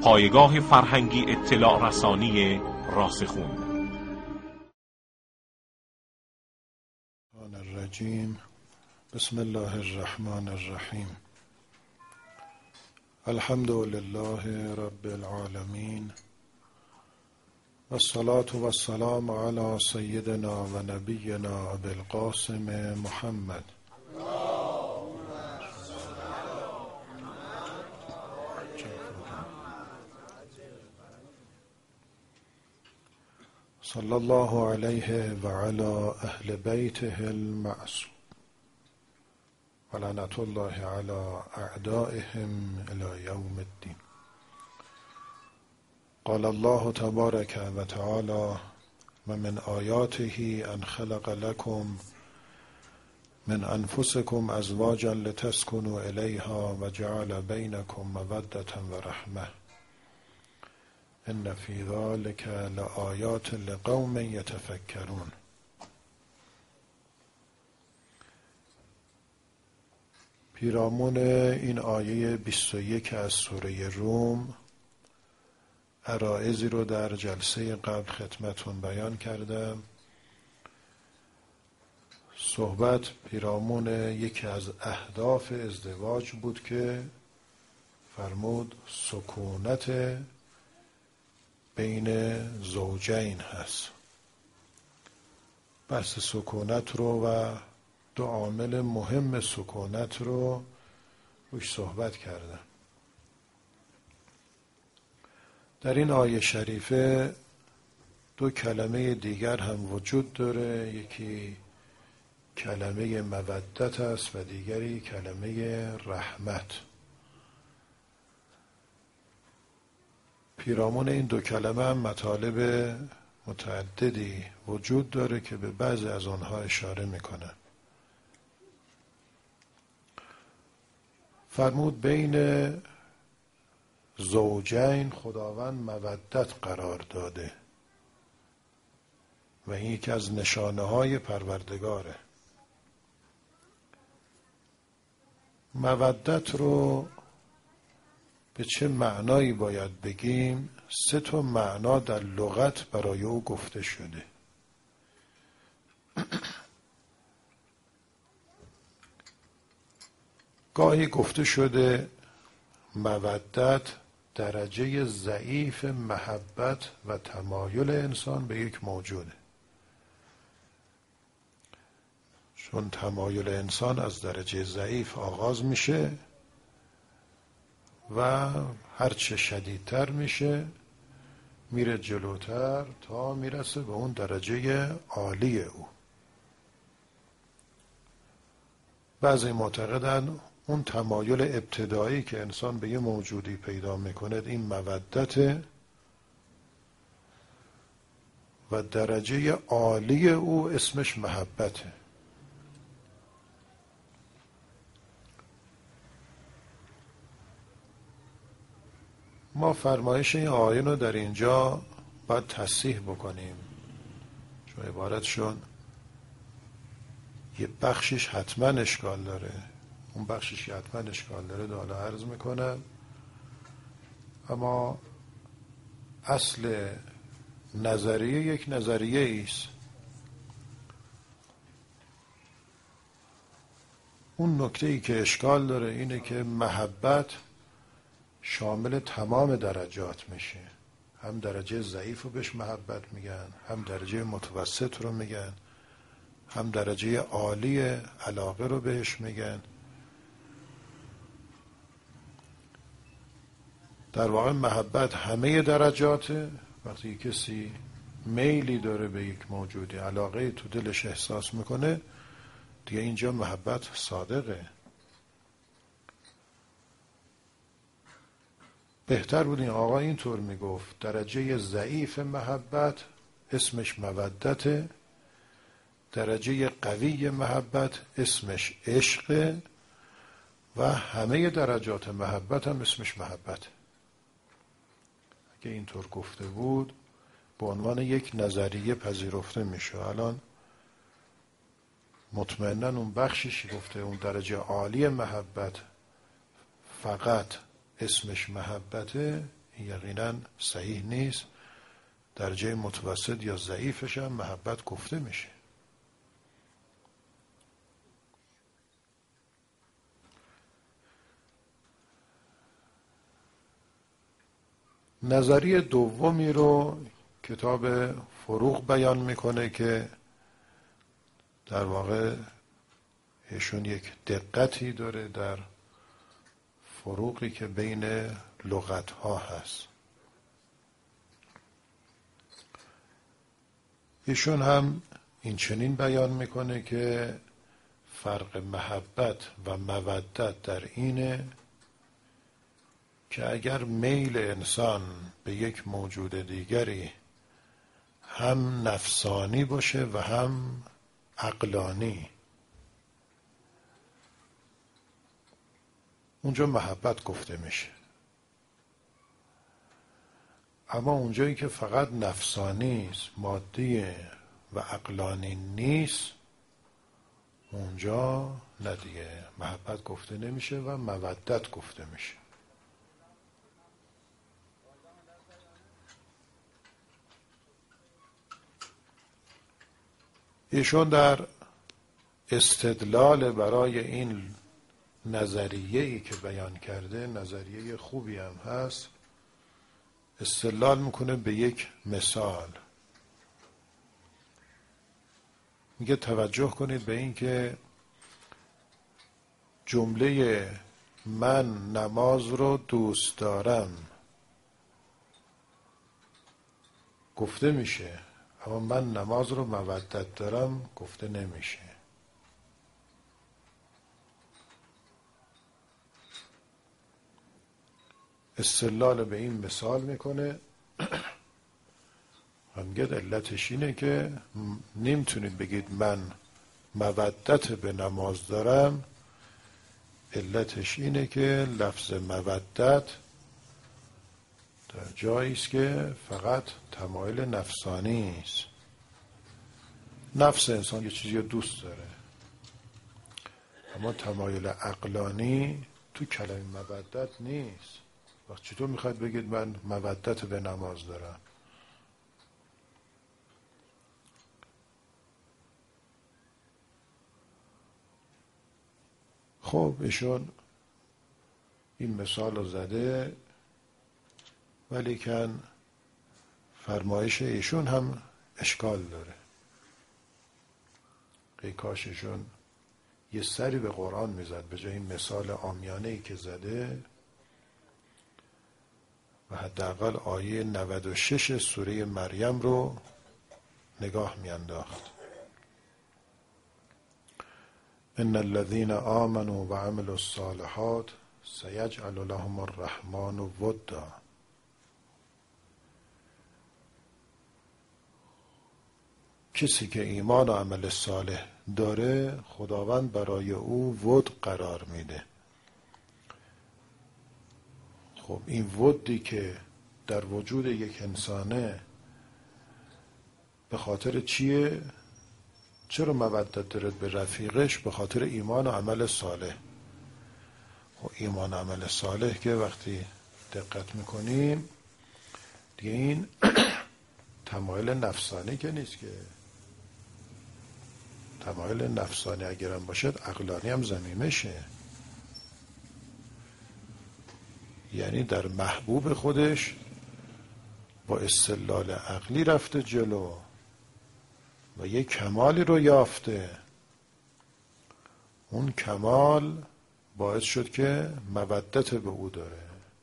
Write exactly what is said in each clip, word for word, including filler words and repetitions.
پایگاه فرهنگی اطلاع رسانی راسخون. الرجیم. بسم الله الرحمن الرحیم. الحمد لله رب العالمین و الصلاة و السلام علی سیدنا و نبینا ابی القاسم محمد. صلی الله علیه و علی اهل بیته المعصوم و لعنت الله علی اعدائهم الی یوم الدین. قال الله تبارک و تعالی و من آیاته ان خلق لكم من انفسكم ازواجا لتسكنوا الیها و جعل بینکم مودة و رحمة ان فی ذلک لآیات لقوم یتفکرون. پیرامون این آیه بیست و یک از سوره روم عرایضی رو در جلسه قبل خدمتون بیان کردم. صحبت پیرامون یکی از اهداف ازدواج بود که فرمود سکونت بین زوجین هست. بحث سکونت رو و دو عامل مهم سکونت رو روش صحبت کردم. در این آیه شریفه دو کلمه دیگر هم وجود داره، یکی کلمه مودت است و دیگری کلمه رحمت. پیرامون این دو کلمه هم مطالب متعددی وجود داره که به بعضی از آنها اشاره میکنه. فرمود بین زوجین خداوند مودت قرار داده و این یکی از نشانه های پروردگاره. مودت رو به چه معنایی باید بگیم؟ سه تا معنا در لغت برای او گفته شده. گاهی گفته شده مودت درجه ضعیف محبت و تمایل انسان به یک موجوده، چون تمایل انسان از درجه ضعیف آغاز میشه و هرچه شدیدتر میشه میره جلوتر تا میرسه به اون درجه عالی او. بعضی معتقدن اون تمایل ابتدایی که انسان به یه موجودی پیدا میکنه این مودت و درجه عالی او اسمش محبته. ما فرمایش این آیه رو در اینجا باید تصحیح بکنیم، چون عبارتشون یه بخشش حتما اشکال داره. اون بخشش که حتما اشکال داره حالا عرض میکنم، اما اصل نظریه یک نظریه ایست. اون نکته ای که اشکال داره اینه که محبت شامل تمام درجات میشه. هم درجه ضعیف رو بهش محبت میگن، هم درجه متوسط رو میگن، هم درجه عالی علاقه رو بهش میگن. در واقع محبت همه درجاته. وقتی کسی میلی داره به یک موجودی، علاقه تو دلش احساس میکنه، دیگه اینجا محبت صادقه. بهتر بود این آقا اینطور میگفت درجه ضعیف محبت اسمش مودته، درجه قوی محبت اسمش عشق و همه درجات محبت هم اسمش محبت. اگه اینطور گفته بود به عنوان یک نظریه پذیرفته میشه. الان مطمئناً اون بخشش گفته اون درجه عالی محبت فقط اسمش محبته، یقینا صحیح نیست. درجه متوسط یا ضعیفش هم محبت گفته میشه. نظریه دومی رو کتاب فروغ بیان میکنه که در واقع ایشون یک دقتی داره در فروقی که بین لغت‌ها هست. ایشون هم این چنین بیان میکنه که فرق محبت و مودت در اینه که اگر میل انسان به یک موجود دیگری هم نفسانی باشه و هم عقلانی، اونجا محبت گفته میشه. اما اونجایی که فقط نفسانی است، مادی و عقلانی نیست، اونجا نه دیگه محبت گفته نمیشه و مودت گفته میشه. ایشون در استدلال برای این نظریه‌ای که بیان کرده، نظریه خوبی هم هست، استدلال میکنه به یک مثال. میگه توجه کنید به این که جمله من نماز رو دوست دارم گفته میشه، اما من نماز رو مودت دارم گفته نمیشه. استدلال به این مثال میکنه و میگه علتش اینه که نمیتونید بگید من مودت به نماز دارم. علتش اینه که لفظ مودت در جایی است که فقط تمایل نفسانی است. نفس انسان یه چیزی رو دوست داره، اما تمایل عقلانی تو کلمه مودت نیست. وقت چطور میخواید بگید من مودت به نماز دارم؟ خب ایشون این مثال رو زده، ولیکن فرمایش ایشون هم اشکال داره. ای کاش ایشون یه سری به قرآن میزد به جای این مثال عامیانه‌ای که زده و حداقل آیه نود و شش سوره مریم رو نگاه میانداخت. ان الذين آمنوا وعملوا الصالحات سيجعل لهم الرحمن ودا. کسی که ایمان و عمل صالح داره خداوند برای او ود قرار میده. خب این ودی که در وجود یک انسانه به خاطر چیه؟ چرا مودت داره به رفیقش؟ به خاطر ایمان و عمل صالح. خب ایمان و عمل صالح که وقتی دقت میکنیم دیگه این تمایل نفسانی که نیست که. تمایل نفسانی اگرم باشد عقلانی هم ضمیمشه. یعنی در محبوب خودش با استدلال عقلی رفته جلو و یک کمالی رو یافته. اون کمال باعث شد که مودت به او داره.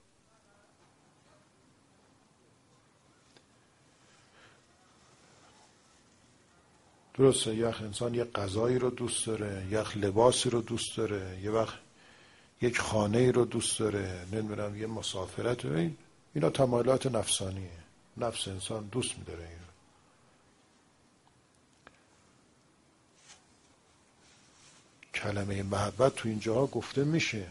درسته یه وقت انسان یک غذایی رو دوست داره، یک لباسی رو دوست داره، یه وقت یک خانه‌ای رو دوست داره، نمیدونم یه مسافرت رو. این اینا تمایلات نفسانیه. نفس انسان دوست می‌داره این. کلمه محبت تو اینجاها گفته میشه،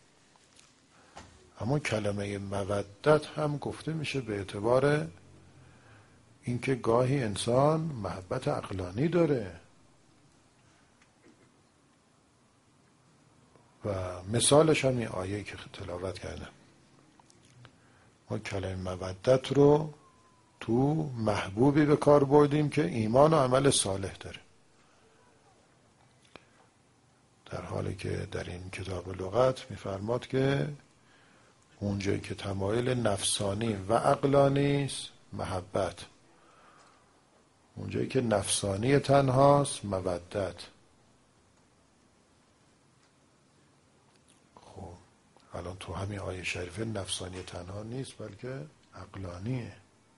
اما کلمه مودت هم گفته میشه به اعتبار اینکه گاهی انسان محبت عقلانی داره و مثالش هم این آیه که تلاوت کردم. ما کلمه مودت رو تو محبوبی به کار بردیم که ایمان و عمل صالح داره، در حالی که در این کتاب لغت میفرماد که اونجایی که تمایل نفسانی و عقلانی است محبت، اونجایی که نفسانی تنهاست مودت. خب الان تو همین آیه شریفه نفسانی تنها نیست بلکه عقلانیه.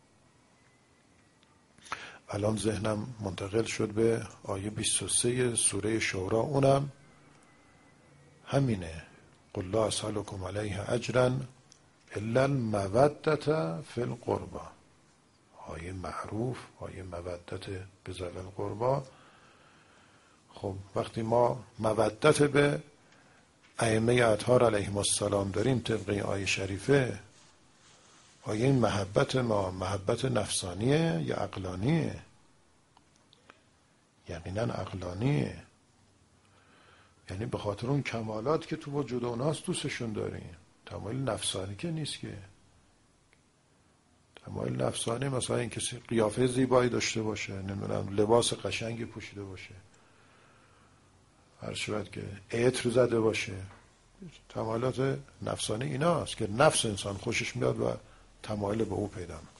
الان ذهنم منتقل شد به آیه بیست و سه سوره شورا، اونم همینه. قل لا اسألكم علیه اجرا الا المودة فی القربى. آیه معروف، آیه مودت به ذوی القربى. خب وقتی ما مودت به ائمه اطهار علیهم السلام داریم طبق این آیه شریفه، آیا این محبت ما محبت نفسانیه یا عقلانیه؟ یقینا عقلانیه، یعنی به خاطر اون کمالات که تو وجود اوناست دوستشون داریم. تمایل نفسانی که نیست که. تمایل نفسانی مثلا این کسی قیافه زیبایی داشته باشه، نمیدونم لباس قشنگی پوشیده باشه، هر شود که عطر زده باشه، تمایلات نفسانی ایناست که نفس انسان خوشش میاد و تمایل به او پیدا میکنه.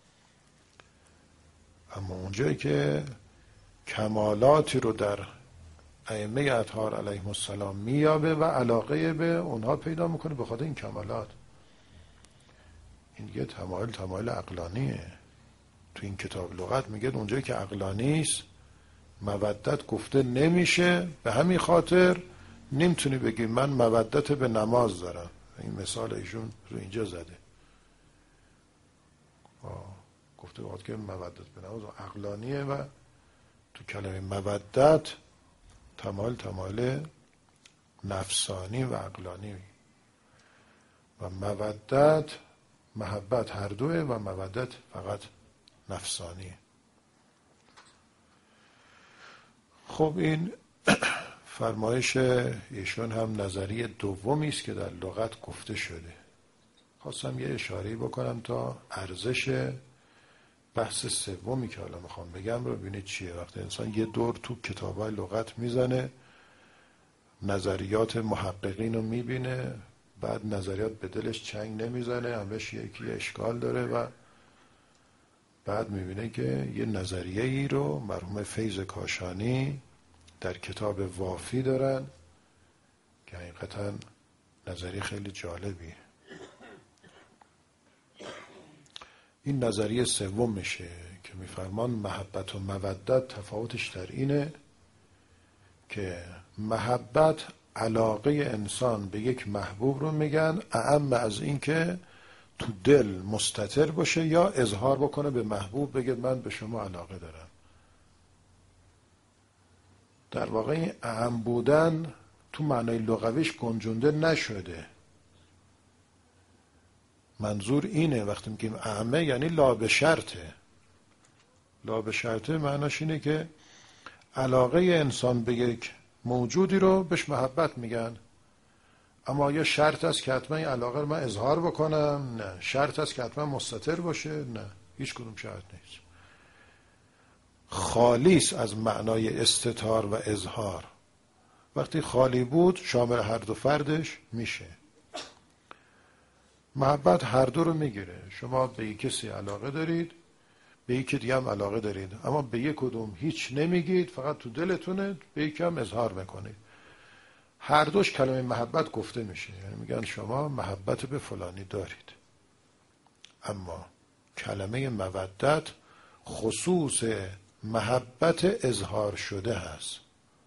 اما اونجایی که کمالاتی رو در ائمه اطهار علیهم السلام میابه و علاقه به اونها پیدا میکنه به خاطر این کمالات، این دیگه تمایل تمایل عقلانیه. تو این کتاب لغت میگه اونجایی که عقلانی است مودت گفته نمیشه. به همین خاطر نمیتونی بگی من مودت به نماز دارم. این مثال ایشون رو اینجا زده، گفته وقتی که مودت به نماز عقلانیه و تو کلمه مودت تمایل تمایل نفسانی و عقلانی و مودت محبت هر دوه و مودت فقط نفسانیه. خب این فرمایش ایشون هم نظریه دومی است که در لغت گفته شده. خواستم یه اشاره بکنم تا ارزش بحث سومی که حالا میخوام بگم رو ببینید چیه. وقتی انسان یه دور تو کتابای لغت میزنه، نظریات محققین رو میبینه، بعد نظریات به دلش چنگ نمیزنه، همش یکی اشکال داره و بعد میبینه که یه نظریه ای رو مرحوم فیض کاشانی در کتاب وافی دارن که حقیقتا نظریه خیلی جالبیه. این نظریه سوم میشه که میفرمان محبت و مودت تفاوتش در اینه که محبت علاقه انسان به یک محبوب رو میگن اعم از این که تو دل مستتر باشه یا اظهار بکنه به محبوب بگه من به شما علاقه دارم. در واقع این اعم بودن تو معنای لغویش گنجونده نشده. منظور اینه وقتی میگیم اعمه یعنی لا به شرطه. لا به شرطه معناش اینه که علاقه انسان به یک موجودی رو بهش محبت میگن، اما یا شرط است که حتما این علاقه رو من اظهار بکنم؟ نه. شرط است که حتما مستتر باشه؟ نه، هیچ کدوم شرط نیست. خالیس از معنای استتار و اظهار. وقتی خالی بود شامل هر دو فردش میشه. محبت هر دو رو میگیره. شما به یک کسی علاقه دارید، به یکی دیگه هم علاقه دارید، اما به یک کدوم هیچ نمیگید، فقط تو دلتونه، به یکی هم اظهار میکنید. هر دوش کلمه محبت گفته میشه، یعنی میگن شما محبت به فلانی دارید. اما کلمه مودت خصوص محبت اظهار شده هست.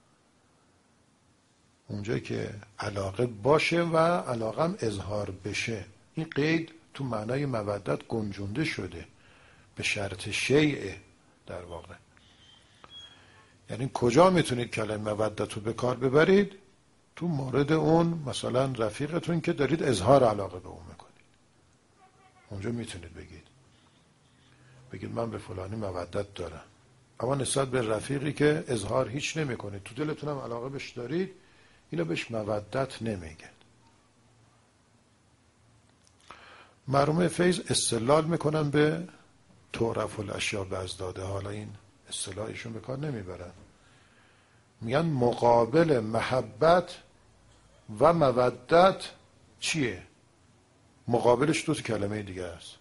اونجا که علاقه باشه و علاقه هم اظهار بشه، این قید تو معنای مودت گنجونده شده به شرط شیء. در واقع یعنی کجا میتونید کلمه مودت رو به کار ببرید؟ تو مورد اون مثلا رفیقتون که دارید اظهار علاقه به اون میکنید، اونجا میتونید بگید بگید من به فلانی مودت دارم. اما نسبت به رفیقی که اظهار هیچ نمیکنید، تو دلتون هم علاقه بهش دارید، اینو بهش مودت نمیگن. مرحوم فیض استدلال میکنن به تعرف الاشیاء باضدادها. حالا این اصطلاحشون به کار نمیبرن، میگن مقابل محبت و مودت چیه؟ مقابلش دو تا کلمه دیگه است.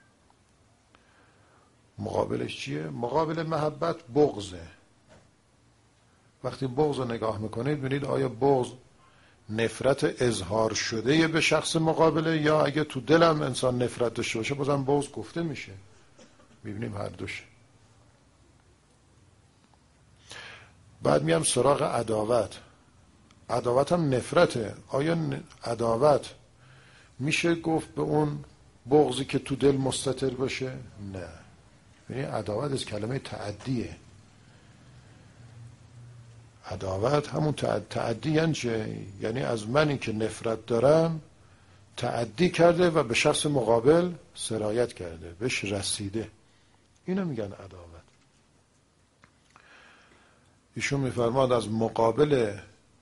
مقابلش چیه؟ مقابل محبت بغضه. وقتی بغض رو نگاه میکنید ببینید آیا بغض نفرت اظهار شده به شخص مقابله، یا اگه تو دلم انسان نفرت داشته باشه بازم بغض گفته میشه. میبینیم هر دوشه. بعد میام سراغ عداوت. عداوت هم نفرته. آیا عداوت میشه گفت به اون بغضی که تو دل مستتر باشه؟ نه. یعنی عداوت از کلمه تعدیه. عداوت همون تعدی یعنی چه؟ یعنی از منی که نفرت دارم تعدی کرده و به شخص مقابل سرایت کرده، بهش رسیده. اینو میگن عداوت. ایشون میفرماد از مقابل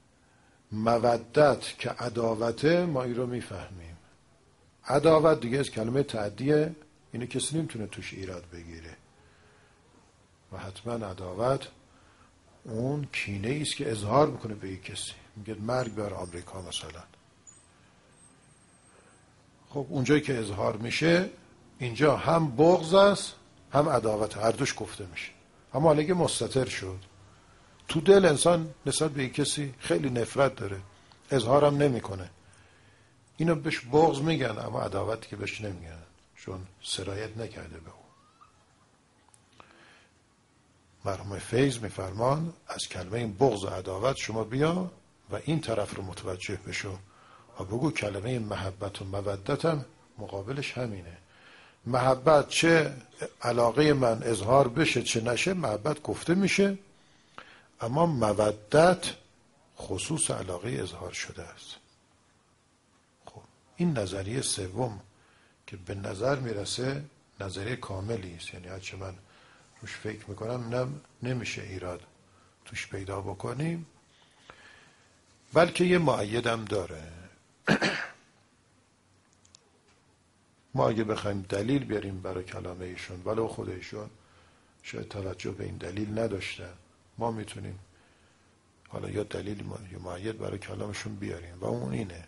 مودت که عداوته ما این رو میفهمیم. عداوت دیگه از کلمه تعدیه، اینو کسی نمیتونه توش ایراد بگیره. و حتما عداوت اون کینه ایست که اظهار میکنه به یک کسی، میگه مرگ بر آمریکا مثلا. خب اونجایی که اظهار میشه اینجا هم بغض است هم عداوت، هر دوش گفته میشه. اما حالا که مستتر شد تو دل انسان نسبت به یک کسی خیلی نفرت داره، اظهارم نمیکنه، اینو بهش بغض میگن، اما عداوتی که بهش نمیگن چون سرایت نکرده به اون. مرحوم فیض میفرمان از کلمه این بغض و عداوت شما بیا و این طرف رو متوجه بشو و بگو کلمه محبت و مودت هم مقابلش همینه. محبت چه علاقه من اظهار بشه چه نشه، محبت گفته میشه، اما مودت خصوص علاقه اظهار شده است. خب این نظریه سوم که به نظر میرسه نظریه کاملی است، یعنی هرچه من روش فکر میکنم نم نمیشه ایراد توش پیدا بکنیم، بلکه یه مؤیدم داره. ما اگه بخوایم دلیل بیاریم برای کلام ایشون، ولو خود ایشون شاید توجه به این دلیل نداشتن، ما میتونیم حالا یا دلیل یا مؤید برای کلامشون بیاریم و اون اینه: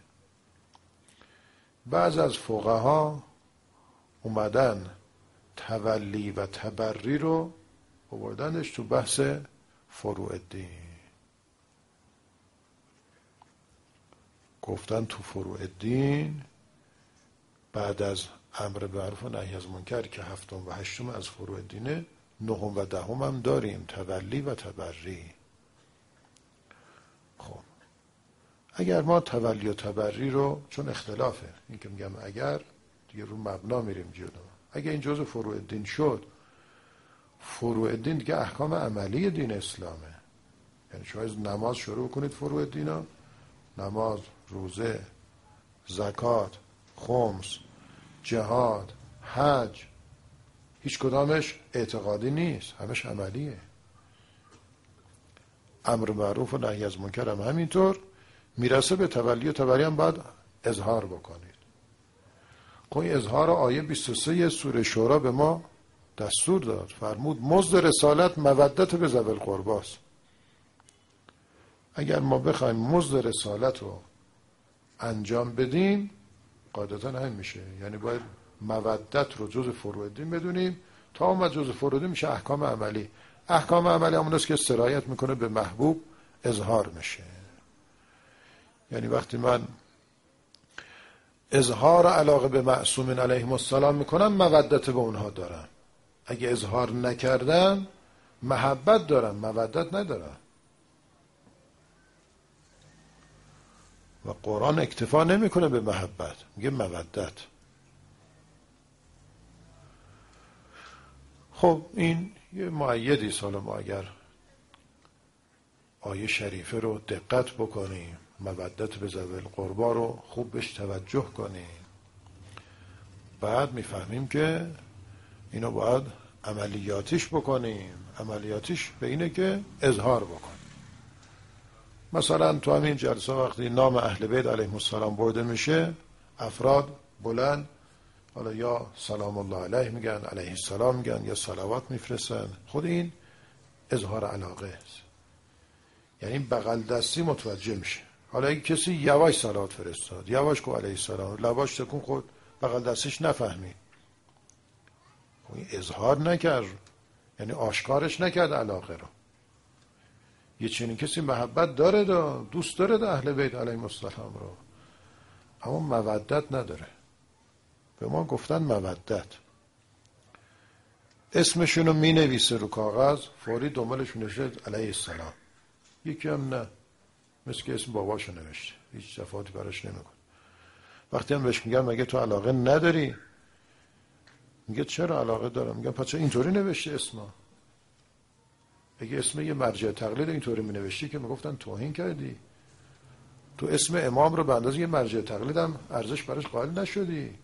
بعض از فقها اومدن تولی و تبری رو آوردنش تو بحث فروع الدین. گفتن تو فروع الدین بعد از امر به معروف و نهی از منکر که هفتم و هشتم از فروع الدینه، نهم و دهم هم داریم، تولی و تبری. خب اگر ما تولی و تبری رو، چون اختلافه این که میگم اگر دیگه رو مبنا میریم جلو، اگر این جزء فروع الدین شد، فروع الدین دیگه احکام عملی دین اسلامه. یعنی شما از نماز شروع کنید فروع الدین ها، نماز، روزه، زکات، خمس، جهاد، حج، هیچ کدامش اعتقادی نیست، همش عملیه. امر معروف و نهی از منکر هم همینطور. میرسه به تولی و تبری هم باید اظهار بکنید. خب اظهار آیه بیست و سه سوره شورا به ما دستور داد، فرمود مزد رسالت مودت به ذوی القرباست. اگر ما بخوایم مزد رسالت رو انجام بدیم قاعدتا هم میشه، یعنی باید مودت رو جز فروع الدین بدونیم. تا اومد جز فروع الدین میشه احکام عملی. احکام عملی همون است که سرایت میکنه به محبوب اظهار میشه. یعنی وقتی من اظهار علاقه به معصومین علیهم السلام میکنم مودت به اونها دارم، اگه اظهار نکردم محبت دارم مودت ندارم. و قرآن اکتفا نمیکنه به محبت، میگه مودت. خب این یه مؤیدی است. حالا ما اگر آیه شریفه رو دقت بکنیم، مودت به ذوی القربا رو خوب بهش توجه کنیم، بعد میفهمیم که اینو باید عملیاتیش بکنیم. عملیاتیش به اینه که اظهار بکنیم. مثلا تو همین جلسه وقتی نام اهل بیت علیهم السلام برده میشه، افراد بلند حالا یا سلام الله علیه میگن، علیه السلام میگن، یا صلوات میفرستن. خود این اظهار علاقه است، یعنی بغل دستی متوجه میشه. حالا اگه کسی یواش صلوات فرستاد، یواش گفت علیه السلام، لباش تکون خود، بغل دستش نفهمی، این اظهار نکرد، یعنی آشکارش نکرد علاقه رو. یه چنین کسی محبت داره، دا دوست داره دا اهل بیت علیهم السلام رو، اما مودت نداره. به ما گفتن مودت، اسمشون رو می نویسه رو کاغذ، فوری دنبالش می نویسه علیه السلام. یکی هم نه، مثل که اسم باباشو نوشته، هیچ صفاتی براش نمیکن. وقتی هم بهش میگن مگه تو علاقه نداری؟ میگه چرا علاقه دارم. میگن پس اینطوری نوشته اسما؟ اگه اسم یه مرجع تقلید اینطوری می نوشتی که میگفتن توهین کردی. تو اسم امام رو به اندازه یه مرجع تقلید هم ارزش براش قائل نشدی.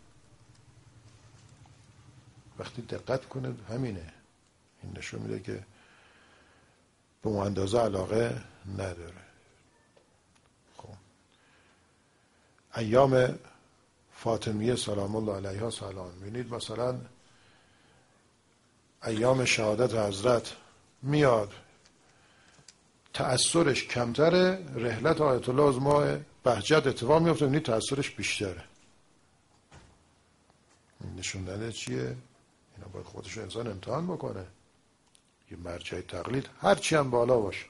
وقتی دقت کنه همینه، این نشون میده که به اون اندازه علاقه نداره. خب ایام فاطمیه سلام الله علیها سلام، ببینید مثلا ایام شهادت حضرت میاد تأثیرش کمتره، رحلت آیت الله از ماه بهجت اتفاق میفته، ببینید تأثیرش بیشتره. نشون داده چیه؟ اینا باید خودش انسان امتحان بکنه. یه مرجع تقلید هرچی هم بالا باشه،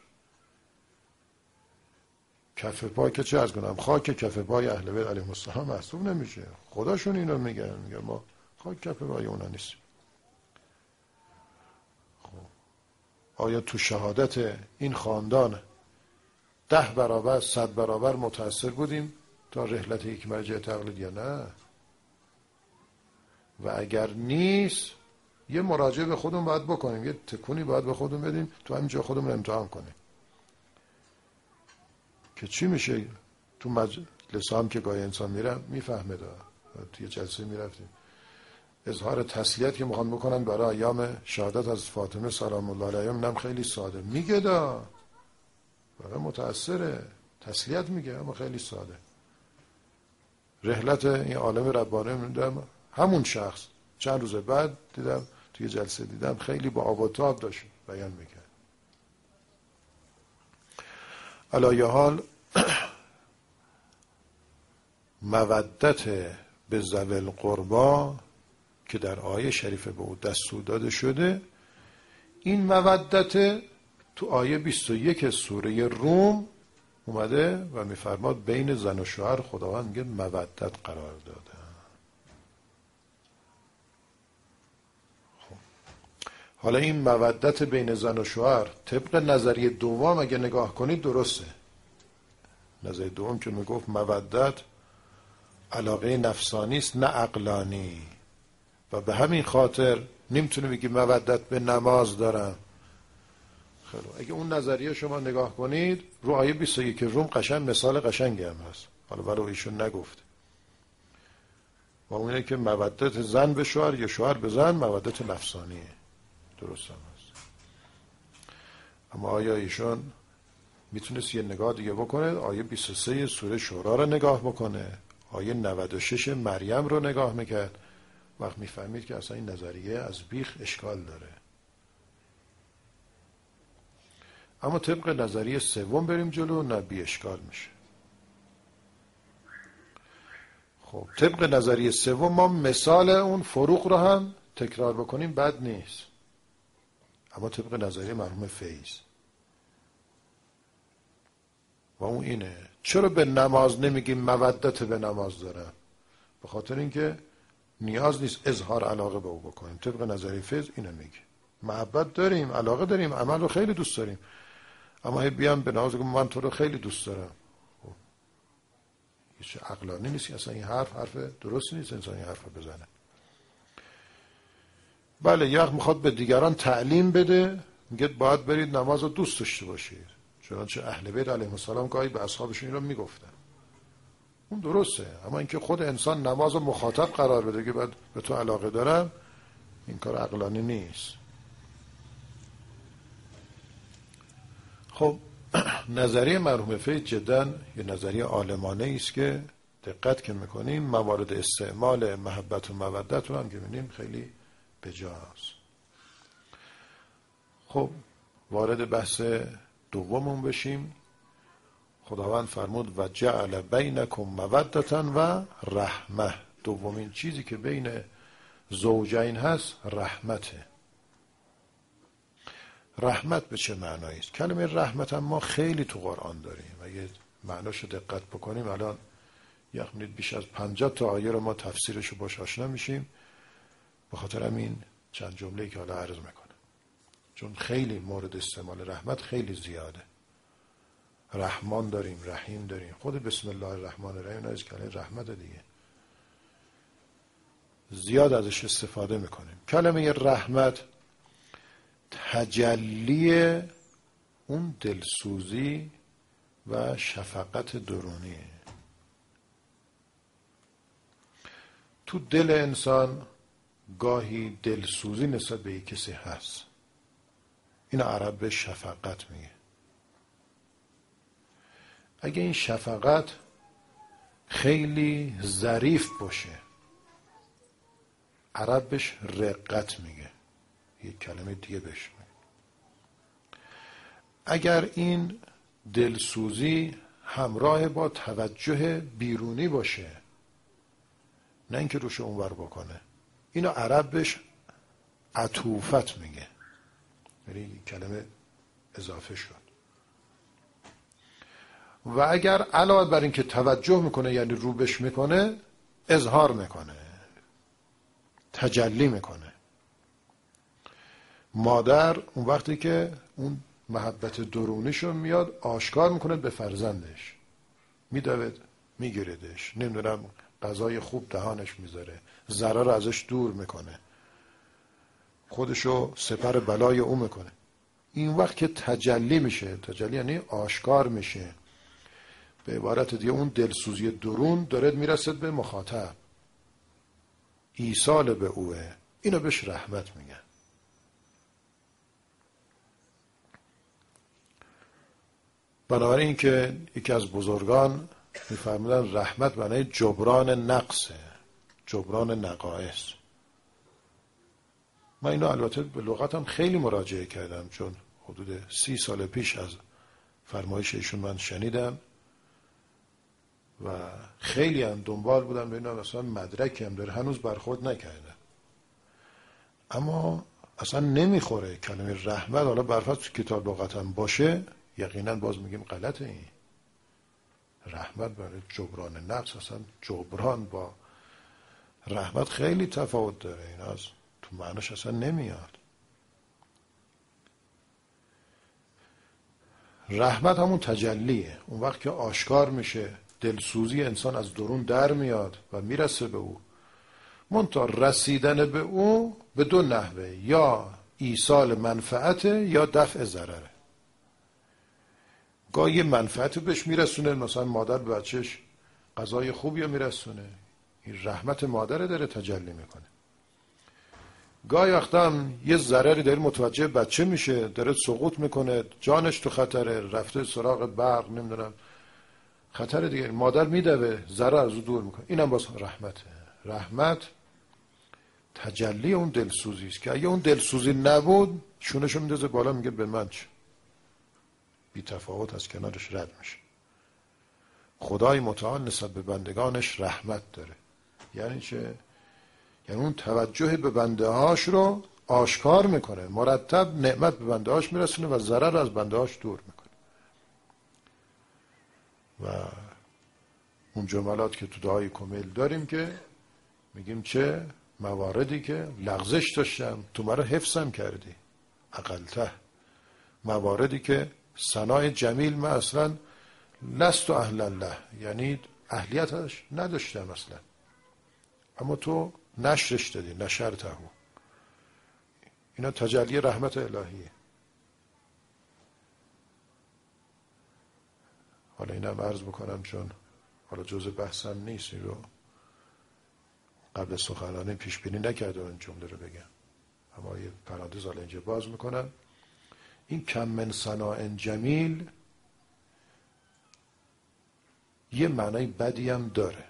کف پای که چه از کنم، خاک کف پای اهل بیت علیهم السلام محسوب نمیشه. خداشون اینو میگن، میگن ما خاک کف پای اونا نیستیم. خب آیا تو شهادت این خاندان ده برابر صد برابر متأثر بودیم تا رحلت یک مرجع تقلید یا نه؟ و اگر نیست یه مراجعه به خودمون باید بکنیم، یه تکونی باید به خودمون بدیم، تو همینجا خودمون امتحان کنیم که چی میشه. تو مجلس هم که گاهی انسان میره میفهمه، دا توی جلسه میرفتیم اظهار تسلیت که میخوان بکنن برای ایام شهادت از فاطمه سلام الله علیها، منم خیلی ساده میگه، دا واقعا متأثره، تسلیت میگه اما خیلی ساده. رحلت این عالم ربانی میدم همون شخص چند روز بعد دیدم توی جلسه دیدم خیلی با آب و تاب داشت بیان میکرد. علایه حال مودت به ذوی القربا که در آیه شریفه به او دستور داده شده، این مودت تو آیه بیست و یک سوره روم اومده و میفرماد بین زن و شوهر خداوند میگه مودت قرار داده. حالا این مودت بین زن و شوهر طبق نظریه دوم اگه نگاه کنید درسته. نظریه دوم که میگفت مودت علاقه نفسانی است نه عقلانی، و به همین خاطر نمیتونه بگی مودت به نماز دارم. خیلی اگه اون نظریه شما نگاه کنید رو آیه بیست و یک روم قشنگ مثال قشنگی هم هست، حالا برای ایشون نگفته، و اونه که مودت زن به شوهر یا شوهر به زن مودت نفسانیه. درست هم هست. اما آیا ایشون میتونست یه نگاه دیگه بکنه، آیه بیست و سه سوره شورا رو نگاه بکنه، آیه نود و شش مریم رو نگاه میکرد، وقت میفهمید که اصلا این نظریه از بیخ اشکال داره. اما طبق نظریه سوم بریم جلو، نه بی اشکال میشه. خب طبق نظریه سوم ما مثال اون فروغ رو هم تکرار بکنیم بد نیست، اما طبق نظریه مرحوم فیض و اون اینه. چرا به نماز نمیگیم مودت به نماز دارم؟ به خاطر اینکه نیاز نیست اظهار علاقه به او بکنیم. طبق نظریه فیض اینو میگه محبت داریم، علاقه داریم، عمل رو خیلی دوست داریم، اما هی بیام به نماز بگم من تو رو خیلی دوست دارم. خب هیچ عقلانی نیست اصلا، این حرف حرف درستی نیست انسان این حرف رو بزنه. بله یه وقت میخواد به دیگران تعلیم بده، میگه باید برید نماز رو دوست داشته باشید، چنانچه اهل بیت علیهم السلام گاهی به اصحابشون این رو میگفتن. اون درسته، اما اینکه خود انسان نماز رو مخاطب قرار بده که بعد به تو علاقه دارم، این کار عقلانی نیست. خب نظریه مرحوم فیض جدا یه نظریه عالمانه است که دقت که میکنیم موارد استعمال محبت و مودت رو هم که میبینیم خیلی بجاست. خب وارد بحث دومون بشیم. خداوند فرمود و جعل بینکم مودتا و رحمه. دومین چیزی که بین زوجین هست رحمته. رحمت به چه معنایی است؟ کلمه رحمت هم ما خیلی تو قرآن داریم. اگه معناشو دقت بکنیم الان یعنی بیش از پنجاه تا آیه رو ما تفسیرشو باش آشنا میشیم. به خاطر همین چند جمله‌ای که حالا عرض میکنم، چون خیلی مورد استعمال رحمت خیلی زیاده. رحمان داریم، رحیم داریم، خود بسم الله الرحمن الرحیم از کلمه رحمت دیگه زیاد ازش استفاده میکنیم. کلمه رحمت تجلی اون دلسوزی و شفقت درونیه. تو دل انسان گاهی دلسوزی نسبت به یک کسی هست. این عرب به شفقت میگه. اگه این شفقت خیلی ظریف باشه عرب بهش رقت میگه، یک کلمه دیگه بهش میگه. اگر این دلسوزی همراه با توجه بیرونی باشه، نه اینکه روش اونور بکنه، اینو عرب بهش عطوفت میگه، یعنی یک کلمه اضافه شد. و اگر علاوه بر این که توجه میکنه یعنی رو بهش میکنه، اظهار میکنه، تجلی میکنه. مادر اون وقتی که اون محبت درونیشو میاد آشکار میکنه به فرزندش، میدوید، میگیردش، نمیدونم غذای خوب دهانش میذاره، ضرر رو ازش دور میکنه، خودشو سپر بلای اون میکنه. این وقت که تجلی میشه، تجلی یعنی آشکار میشه، به عبارت دیگه اون دلسوزی درون داره میرسد به مخاطب، ایصال به اوه. اینو بهش رحمت میگن. بنابراین که یکی از بزرگان میفرمودن رحمت معنی جبران نقصه، جبران نقائص. من اینو البته به لغتم خیلی مراجعه کردم، چون حدود سی سال پیش از فرمایش ایشون من شنیدم و خیلی هم دنبال بودم ببینم اصلا مدرکی هم داره، هنوز برخورد نکردم. اما اصلا نمیخوره کلمه رحمت. حالا برفرض تو کتاب لغتم باشه یقینا باز میگیم غلطه. این رحمت برای جبران نقص، اصلا جبران با رحمت خیلی تفاوت داره. این از تو معناش اصلا نمیاد. رحمت همون تجلیه، اون وقت که آشکار میشه، دلسوزی انسان از درون در میاد و میرسه به او. منتها رسیدن به او به دو نحوه، یا ایصال منفعت یا دفع ضرره. گاهی یه منفعت بهش میرسونه، مثلا مادر به بچهش غذای خوبی رو میرسونه، این رحمت مادر داره تجلی میکنه. گاهی وقتا هم یه ضرری داره متوجه بچه میشه، داره سقوط میکنه، جانش تو خطره، رفته سراغ برق، نمیدونم خطر دیگه، مادر میدوه، ضرر از او دور میکنه. اینم باز رحمته. رحمت تجلی اون دلسوزی است که اگه اون دلسوزی نبود شونشو میندازه بالا، میگه به من چه، بی تفاوت از کنارش رد میشه. خدای متعال نسبت به بندگانش رحمت داره. یعنی چه؟ یعنی اون توجه به بنده هاش رو آشکار میکنه، مرتب نعمت به بنده هاش میرسونه و ضرر از بنده هاش دور میکنه. و اون جملات که تو دعای کمیل داریم که میگیم چه مواردی که لغزش داشتم تو مرا حفظم کردی اقلته، مواردی که ثنای جمیل من اصلا لست اهل الله، یعنی اهلیتش نداشتم اصلا، اما تو نشرش دادی، نشرته. اینا تجلی رحمت الهیه. حالا اینم عرض بکنم چون حالا جزء بحثم نیست، این رو قبل سخنرانی پیش بینی نکردم این جمله رو بگم، اما یه پرانتز حالا اینجا باز میکنم. این کم من صناع جمیل یه معنای بدی هم داره،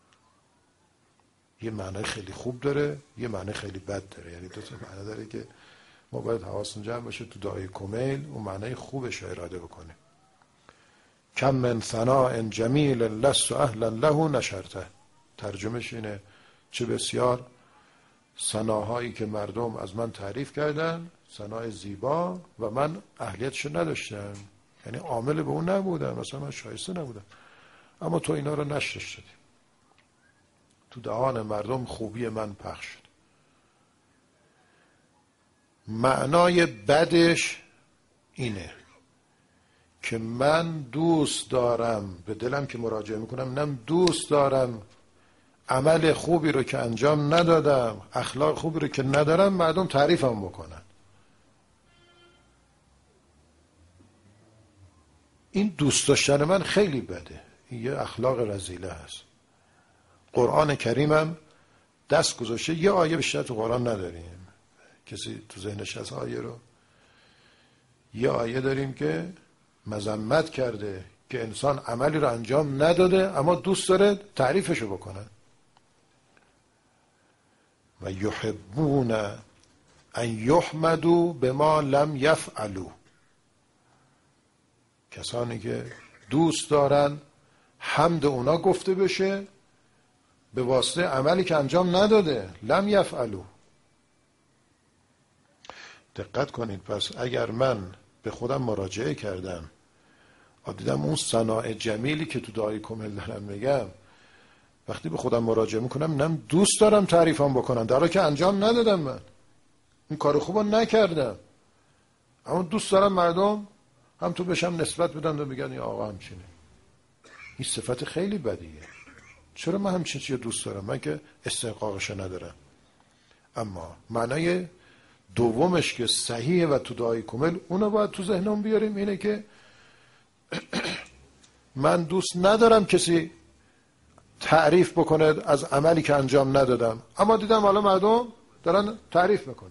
یه معنای خیلی خوب داره، یه معنای خیلی بد داره. یعنی دو تا معنی داره که ما باید حواسمون جمع باشه تو دعای کمیل اون معنای خوبش رو اراده بکنیم. کم من ثناء جمیل لست اهلا له نشرته. ترجمهش اینه چه بسیار ثناهایی که مردم از من تعریف کردن، ثنای زیبا، و من اهلیتش نداشتم، یعنی عامل به اون نبودم، مثلا من شایسته نبودم، اما تو اینا رو نشرش دادی، تو دهان مردم خوبی من پخش شد. معنای بدش اینه که من دوست دارم، به دلم که مراجعه میکنم نم دوست دارم عمل خوبی رو که انجام ندادم، اخلاق خوبی رو که ندارم، مردم تعریفم بکنن. این دوست داشتن من خیلی بده، این یه اخلاق رذیله هست. قرآن کریمم دست گذاشته، یه آیه بیشتر تو قرآن نداریم، کسی تو ذهنش هست آیه رو؟ یه آیه داریم که مذمت کرده که انسان عملی رو انجام نداده اما دوست داره تعریفشو بکنن. و یحبون ان یحمدوا بما لم یفعلوا. کسانی که دوست دارن حمد اونا گفته بشه به واسطه عملی که انجام نداده، لم یفعلوا. دقت کنید، پس اگر من به خودم مراجعه کردم و دیدم اون ثناء جمیلی که تو دعای کمیل دارم میگم، وقتی به خودم مراجعه میکنم نم دوست دارم تعریفم بکنم، در حالی که انجام ندادم، من این کار خوبو نکردم، اما دوست دارم مردم هم تو بشم نسبت بدن و بگن این آقا همچینه. این صفت خیلی بدیه. چرا من همچین چیزی دوست دارم؟ من که استحقاقش ندارم. اما معنای دومش که صحیحه و تو دعای کمیل اونو باید تو ذهنم بیاریم، اینه که من دوست ندارم کسی تعریف بکنه از عملی که انجام ندادم، اما دیدم حالا مردم دارن تعریف میکنن.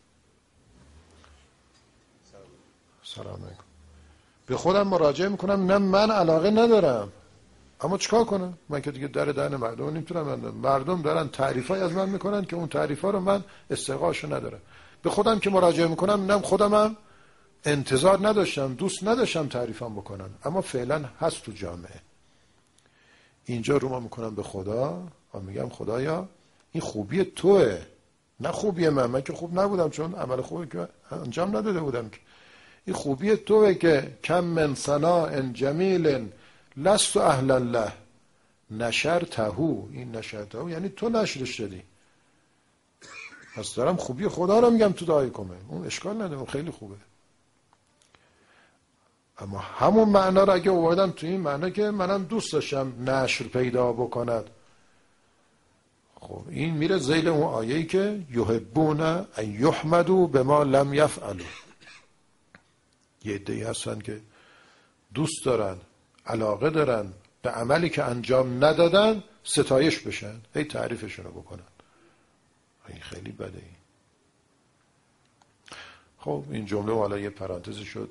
سلام علیکم. به خودم مراجعه میکنم، نه من علاقه ندارم، اما چیکار کنم؟ من که دیگه در دهن مردم نمیتونم بندازم. مردم دارن تعریفای از من میکنن که اون تعریفا رو من استحقاقشو ندارم. به خودم که مراجعه میکنم، نه خودم هم انتظار نداشتم، دوست نداشتم تعریفم بکنن، اما فعلا هست تو جامعه. اینجا رو ما میکنم به خدا و میگم خدایا این خوبی توه، نه خوبی من، من که خوب نبودم چون عمل خوبی که انجام نداده بودم. که این خوبی توه که کم من ثناء جمیل لست اهلا له نشرته. این نشرته یعنی تو نشرش دادی. پس دارم خوبی خدا رو میگم تو دعای کمیل، اون اشکال نداره، اون خیلی خوبه. اما همون معنا رو اگه آوردم تو این معنا که منم دوست داشتم نشر پیدا بکند، خب این میره ذیل اون آیه‌ای که یحبون ان یحمدوا بما لم یفعلوا. یه عده‌ای هستن که دوست دارن، علاقه دارن به عملی که انجام ندادن ستایش بشن، هی تعریفشون رو بکنن. این خیلی بده. این خب این جمله حالا یه پرانتزی شد،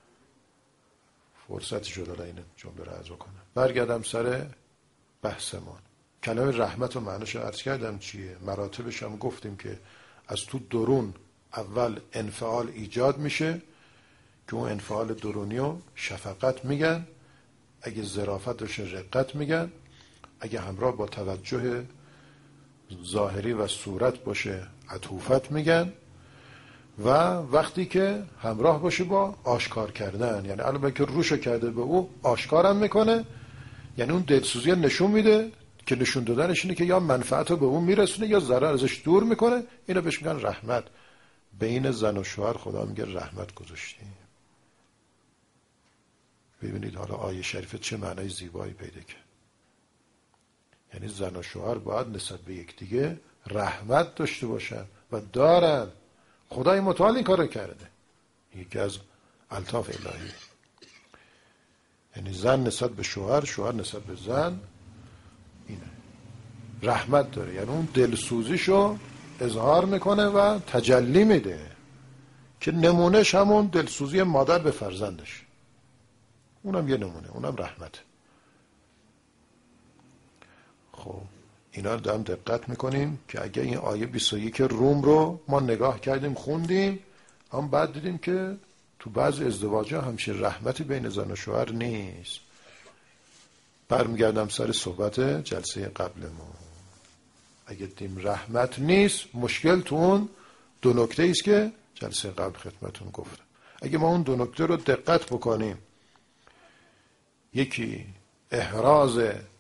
فرصتی شد حالا این جمله رو عرض کنم. برگردم سر بحثمون. کلمه رحمت و معنیش رو عرض کردم چیه، مراتبش هم گفتیم که از تو درون اول انفعال ایجاد میشه که اون انفعال درونی رو شفقت میگن، اگه ظرافت داشته رقت میگن، اگه همراه با توجه ظاهری و صورت باشه عطوفت میگن، و وقتی که همراه باشه با آشکار کردن، یعنی علاوه که روشو کرده به او آشکارم میکنه، یعنی اون دلسوزی نشون میده که نشون دادنش اینه که یا منفعت رو به اون میرسونه یا ضرر ازش دور میکنه. اینو بهش میگن رحمت. بین زن و شوهر خدا میگه رحمت گذاشتیم. ببینید حالا آیه شریفه چه معنای زیبایی پیدا کرد. یعنی زن و شوهر باید نسبت به یکدیگه رحمت داشته باشن و دارن. خدای متعال این کارو کرده. یکی از الطاف الهی. یعنی زن نسبت به شوهر، شوهر نسبت به زن، اینه رحمت داره. یعنی اون دلسوزیشو اظهار میکنه و تجلی میده که نمونهش همون دلسوزی مادر به فرزندش، اونم یه نمونه، اونم رحمت. خب اینا رو دارم دقت میکنیم که اگه این آیه بیست و یک روم رو ما نگاه کردیم خوندیم، اما بعد دیدیم که تو بعض ازدواج‌ها همچین رحمتی بین زن و شوهر نیست. برمیگردم سر صحبت جلسه قبلمون. اگه دیم رحمت نیست، مشکل تو اون دو نکته ایست که جلسه قبل خدمتون گفتم. اگه ما اون دو نکته رو دقت بکنیم، یکی احراز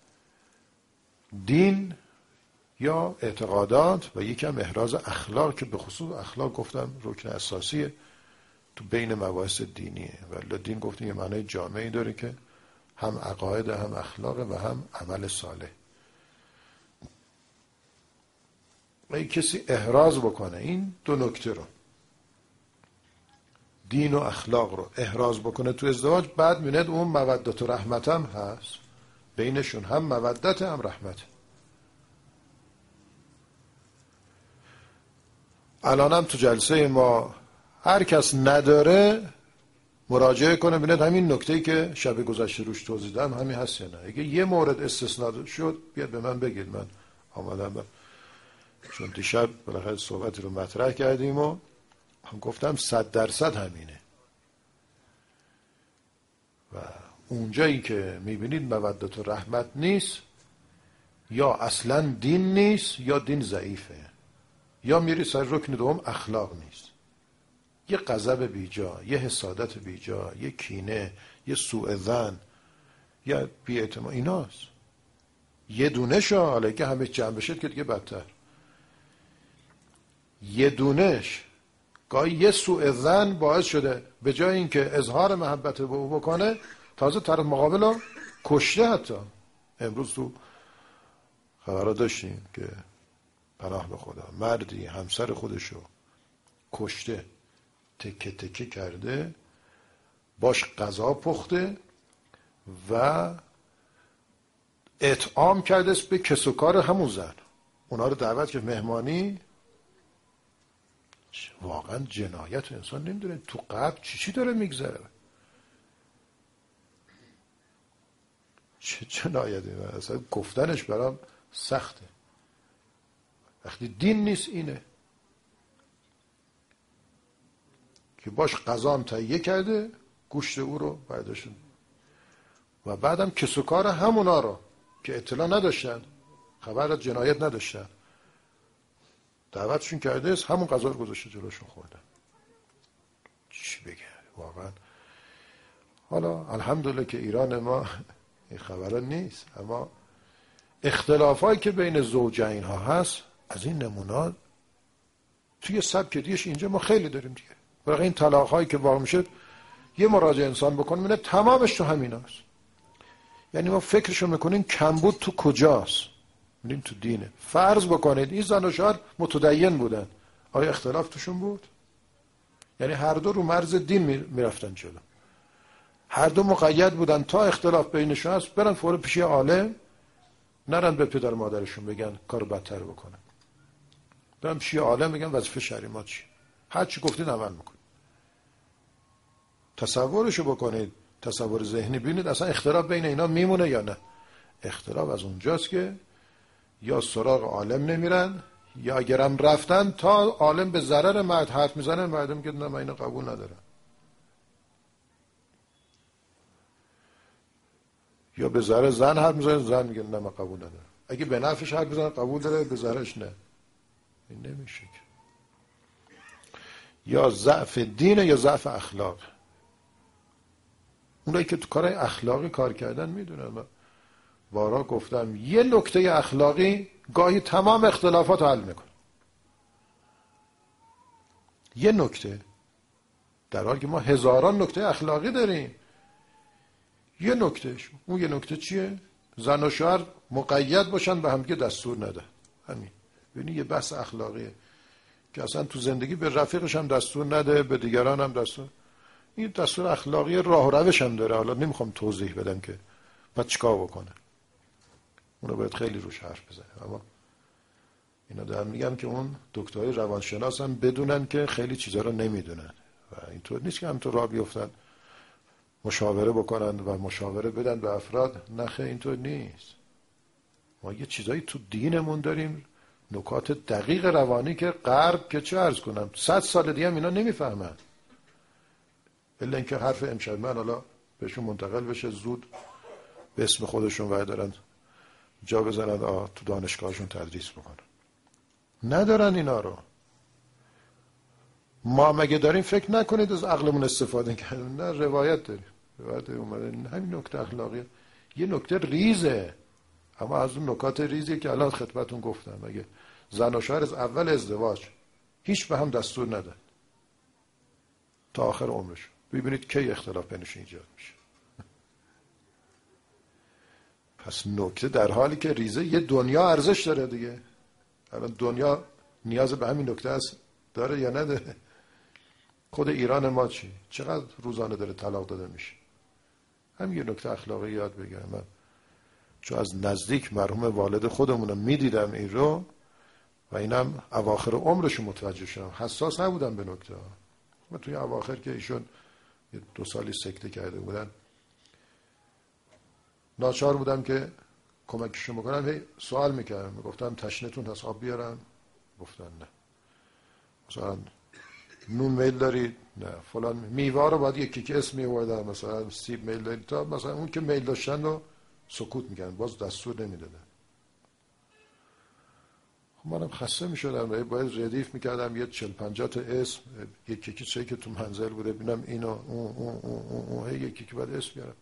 دین یا اعتقادات و یکی هم احراز اخلاق، که به خصوص اخلاق گفتم رکن اساسیه تو بین مباحث دینیه. ولی دین گفتیم یه معنی جامعی داره که هم عقاید، هم اخلاق و هم عمل صالح. و این کسی احراز بکنه این دو نکته رو، دین و اخلاق رو احراز بکنه تو ازدواج، بعد می‌بینید اون مودت و رحمت هم هست بینشون، هم مودت هم رحمت. الانم تو جلسه ما هر کس نداره مراجعه کنه ببینید همین نکته‌ای که شب گذشته روش توضیح دادم همین هست یا نه. اگه یه مورد استثنا شد بیاد به من بگید، من آمادم با. چون دیشب بالاخره صحبتی رو مطرح کردیم و هم گفتم صد درصد همینه. و اونجایی که میبینید مودت و رحمت نیست، یا اصلا دین نیست یا دین ضعیفه، یا میری سر رکن دوم اخلاق نیست. یه غضب بیجا، یه حسادت بیجا، یه کینه، یه سوء ظن، یه بی‌اعتماد، ایناست. یه دونش ها، حالا که همه جمع بشه که دیگه بدتر. یه دونش گاهی یه سوء ظن باعث شده به جای اینکه اظهار محبت به او بکنه، تازه طرف مقابل رو کشته. حتی امروز تو خبرها داشتیم که پناه به خدا مردی همسر خودشو کشته، تکه تکه کرده، باش غذا پخته و اطعام کرده به کس و کار همون زن. اونا رو دعوت که مهمانی. واقعا جنایت. انسان نمیدونه تو قبل چی چی داره میگذره. چه جنایتی؟ اصلا گفتنش برام سخته. وقتی دین نیست اینه که باش غذام تهیه کرده، گوشت او رو برداشتن و بعدم کس و کار همونا رو که اطلاع نداشتن، خبر از جنایت نداشتن، دعوتشون کرده است، همون غذا رو گذاشته جلوشون خوردن. چی بگه واقعا. حالا الحمدلله که ایران ما این خبرها نیست، اما اختلافایی که بین زوجین ها هست از این نمونات توی سبک دیش اینجا ما خیلی داریم دیگه. برای این طلاق هایی که واقع میشه یه مراجعه انسان بکنه میبینه تمامش تو همین هست. یعنی ما فکرشو میکنیم کمبود تو کجاست، میبینیم تو دینه. فرض بکنید این زن و شوهر متدین بودن، آیا اختلاف توشون بود؟ یعنی هر دو رو مرز دین میرفتن جلو، هر دو مقید بودن تا اختلاف بینشون هست برن فوری پیش عالم، نرن به پدر مادرشون بگن کارو بدتر بکنن، برن پیش عالم بگن وظیفه شرعی ما چی، هر چی گفتید عمل میکنید. تصورشو بکنید، تصور ذهنی ببینید اصلا اختلاف بین اینا میمونه یا نه. اختلاف از اونجاست که یا سراغ عالم نمیرن، یا اگرم رفتن تا عالم به ضرر مرد حرف میزنه، مردم میگه نه من اینو قبول ندارم. یا به ضرر زن حرف میزنه، زن میگه نه من قبول ندارم. اگه به نفعش حرف میزنه قبول داره، به ضررش نه. این نمیشه که. یا ضعف دینه یا ضعف اخلاق. اونایی که تو کارهای اخلاقی کار کردن میدونن. بارها گفتم یه نکته اخلاقی گاهی تمام اختلافات حل میکنه. یه نکته، در حالی که ما هزاران نکته اخلاقی داریم. یه نکتهش، اون یه نکته چیه؟ زن و شوهر مقید باشن به هم که دستور نده. همین. ببینید یه بحث اخلاقیه که اصلا تو زندگی به رفیقش هم دستور نده، به دیگران هم دستور. این دستور اخلاقی راه و روش هم داره. حالا نمیخوام توضیح بدم که بعد چیکار بکنه. اونو باید خیلی روش حرف بزنه. اما اینا دارم میگم که اون دکترای روانشناس هم بدونن که خیلی چیزا رو نمیدونن و اینطور نیست که همینطور راه بیفتن مشاوره بکنن و مشاوره بدن به افراد. نه خیلی اینطور نیست. ما یه چیزایی تو دینمون داریم، نکات دقیق روانی که غرب که چه عرض کنم صد سال دیگه هم اینا نمیفهمن، الا اینکه حرف امشب من حالا بهشون منتقل بشه زود به اسم خودشون وای دارن جا بزنن آه تو دانشگاهشون تدریس بکنن. ندارن اینا رو. ما مگه داریم فکر نکنید از عقلمون استفاده کنیم؟ نه، روایت داریم، روایت اومده همین نکته اخلاقی یه نکته ریزه، اما از اون نکات ریزی که الان خدمتتون گفتم. مگه زن و شوهر از اول ازدواج هیچ به هم دستور ندن تا آخر عمرش، ببینید کی اختلاف بینشون ایجاد میشه. پس نکته در حالی که ریزه یه دنیا ارزش داره دیگه. الان دنیا نیاز به همین نکته است داره یا نداره؟ خود ایران ما چی؟ چقدر روزانه داره طلاق داده میشه؟ همین یه نکته اخلاقی یاد بگیرم. من چون از نزدیک مرحوم والد خودمونم میدیدم این رو و اینم اواخر عمرشون متوجه شدم، حساس نبودم به نکته ها. من توی اواخر که ایشون دو سالی سکته کرده بودن ناچار بودم که کمکشون بکنم. هی سوال میکردم، میگفتم تشنتون هست آب بیارم؟ گفتن نه. مثلا نون میل دارید؟ نه. فلان میوه رو باید یکی که اسم میوردن، مثلا سیب میل دارید؟ تا مثلا اون که میل داشتن رو سکوت میکردن، باز دستور نمیدادن. خب منم خسته میشدم و باید ردیف میکردم یه چل پنجاه تا اسم یکی یکی چه که تو منزل بوده ببینم اینو اون اون اون اون هی یکی که باید اسم بیارم.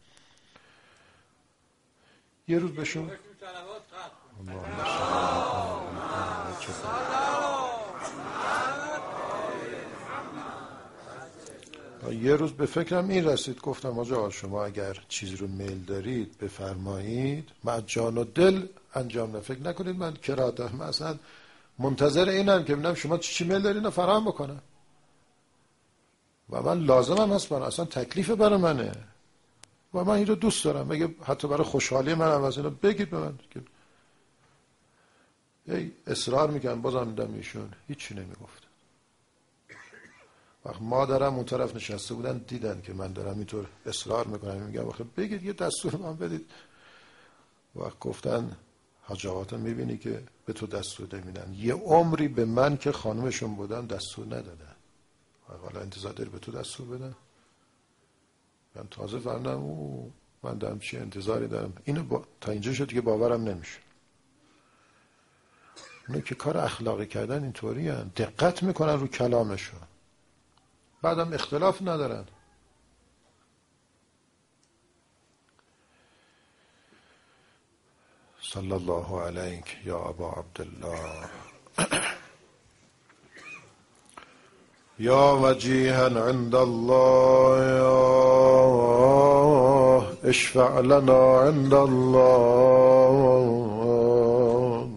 یه روز بهشون یه روز به فکرم این رسید، گفتم آجا شما اگر چیزی رو میل دارید بفرمایید، من جان و دل انجام نه، فکر نکنید من کراته، من اصلا منتظر اینم که ببینم شما چی چی میل دارید رو فراهم بکنم و من لازمم هست، من اصلا تکلیف برای منه و من این رو دوست دارم، مگه حتی برای خوشحالی من هم از اینو بگید به من. ای اصرار میکنم، بازم دیدم ایشون هیچی نمیگفت. وقت مادرم اون طرف نشسته بودن دیدن که من دارم اینطور اصرار میکنم، میگم آخه بگید یه دستور من بدید. وقت گفتن حاج آقا میبینی که به تو دستور نمیدن، یه عمری به من که خانمشون بودن دستور ندادن، حالا انتظار داری به تو دستور بدن؟ من تازه فهمیدم او من دارم چی انتظاری دارم. اینو با... تا اینجا شد که باورم نمیشه. اونو که کار اخلاقی کردن اینطوری هن. دقت میکنن رو کلامشون، بعدم اختلاف ندارن. صلی الله علیک یا ابا عبدالله یا وجیها عند الله اشفع لنا عند الله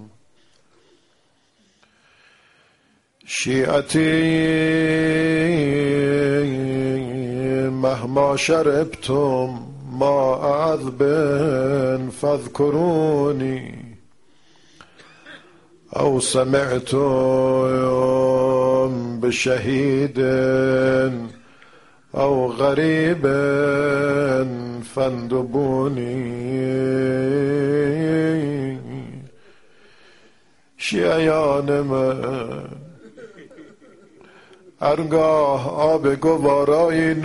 شیعتی مهما شربتم ما عذب فاذكروني او سمعتم بشهید او غریب فاندبوني. شیعیان من هرگاه آب گوارایی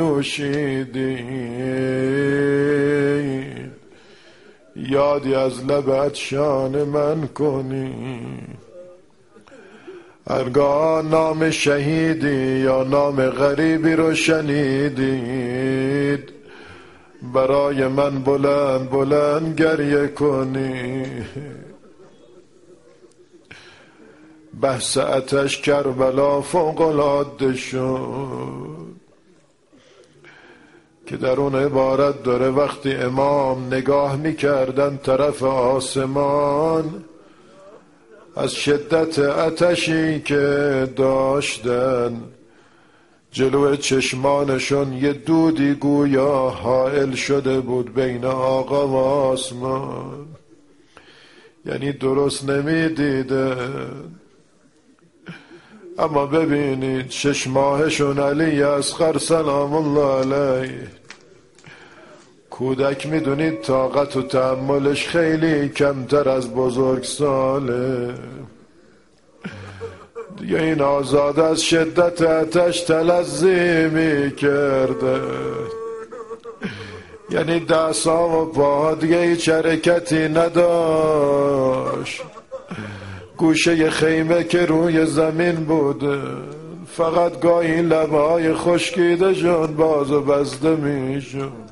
نوشیدی یادی از لب عطشان من کنی، هرگاه نام شهیدی یا نام غریبی رو شنیدید برای من بلند بلند گریه کنی. بحث آتش کربلا فوق العاده شد که در اون عبارت داره وقتی امام نگاه میکردن طرف آسمان از شدت آتشی که داشتن جلو چشمانشون یه دودی گویا حائل شده بود بین آقا و آسمان، یعنی درست نمیدیدن. اما ببینید شش ماهشون علی اصغر سلام الله علیه کودک میدونید طاقت و تحملش خیلی کمتر از بزرگ ساله. دیگه این آزاد از شدت آتش تلظی میکرده، یعنی دستام و پاها دیگه هیچ حرکتی نداشت. گوشه خیمه که روی زمین بود، فقط گاهی لبهای خشکیده شون باز و بسته میشون.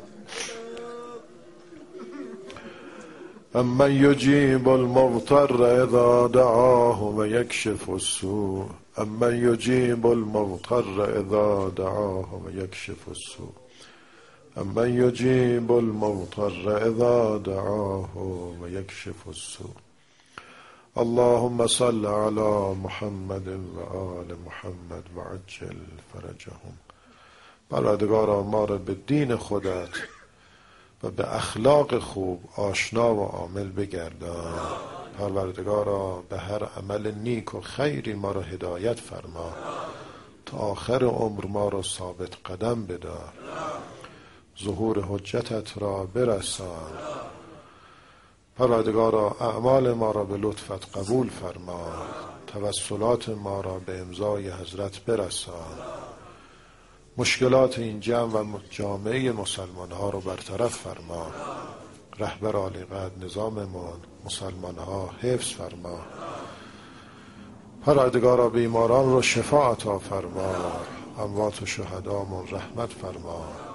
امن یجیب المضطر اذا دعاه و یکشف السوء، امن یجیب المضطر اذا دعاه و یکشف السوء، امن یجیب المضطر اذا دعاه و یکشف السوء. اللهم صل على محمد و آل محمد و عجل فرجهم. پروردگارا ما را به دین خودت و به اخلاق خوب آشنا و عامل بگردان. پروردگارا به هر عمل نیک و خیری ما را هدایت فرما، تا آخر عمر ما را ثابت قدم بدار. ظهور حجتت را برسان. پروردگارا اعمال ما را به لطفت قبول فرما، توسلات ما را به امضای حضرت برسان. مشکلات این جمع و جامعه مسلمان ها رو برطرف فرما. رهبر عالی قدر نظاممان مسلمان ها حفظ فرما. پروردگارا بیماران رو شفا عطا فرما. اموات و شهدامون رحمت فرما.